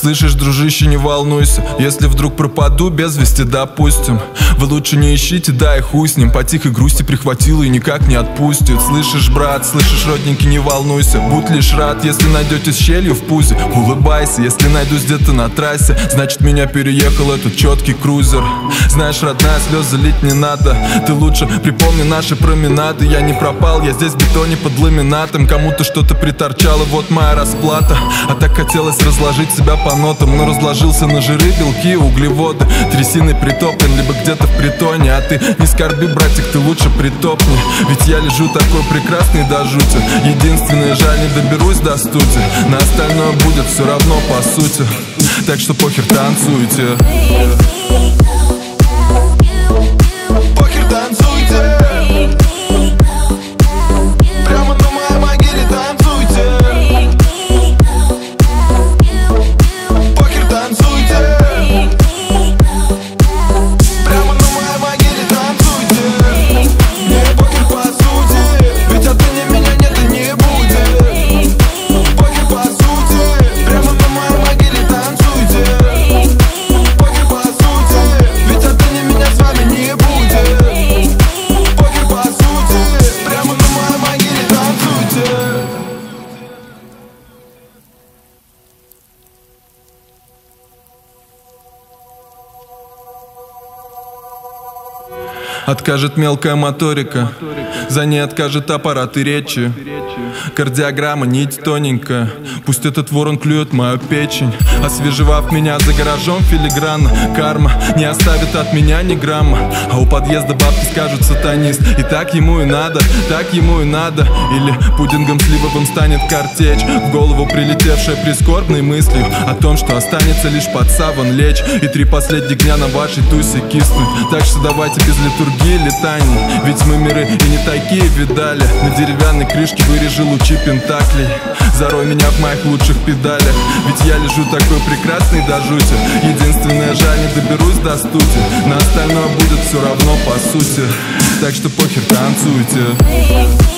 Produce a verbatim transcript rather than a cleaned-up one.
Слышишь, дружище, не волнуйся, если вдруг пропаду без вести, допустим. Вы лучше не ищите, да и хуй с ним. По тихой грусти прихватил и никак не отпустит. Слышишь, брат, слышишь, родненький, не волнуйся. Будь лишь рад, если найдете щелью в пузе. Улыбайся, если найдусь где-то на трассе, значит меня переехал этот четкий крузер. Знаешь, родная, слезы лить не надо. Ты лучше припомни наши променады. Я не пропал, я здесь в бетоне под ламинатом. Кому-то что-то приторчало, вот моя расплата. А так хотелось разложить себя по нотам, но разложился на жиры, белки, углеводы. Трясиной притоплен, либо где-то в притоне. А ты не скорби, братик, ты лучше притопни. Ведь я лежу такой прекрасный до жути. Единственное, жаль, не доберусь до студии. На остальное будет все равно по сути. Так что похер, танцуйте. Похер, танцуйте. Прямо на моей могиле танцуйте. Похер, танцуйте. Прямо на моей могиле танцуйте. Мне похер по сути, ведь отныне меня нет и не будет. Похер по сути, прямо на моей могиле танцуйте. Похер по сути, ведь отныне меня с вами не будет. Похер по сути, прямо на моей могиле танцуйте. Откажет мелкая моторика, за ней откажет аппарат и речи. Кардиограмма, нить тоненькая, пусть этот ворон клюет мою печень. Освежевав меня за гаражом филигранно, карма не оставит от меня ни грамма. А у подъезда бабки скажут сатанист. И так ему и надо, так ему и надо. Или пудингом сливовым станет картечь, в голову прилетевшая прискорбной мыслью о том, что останется лишь под саван лечь и три последних дня на вашей тусе киснуть. Так что давайте без литургии летаний, ведь мы миры и не такие видали. На деревянной крышке вырежи лучи пентаклей. Зарой меня в моих лучших педалях, ведь я лежу такой прекрасный до жути. Единственное, жаль, не доберусь до студии. На остальное будет все равно по сути. Так что похер, танцуйте.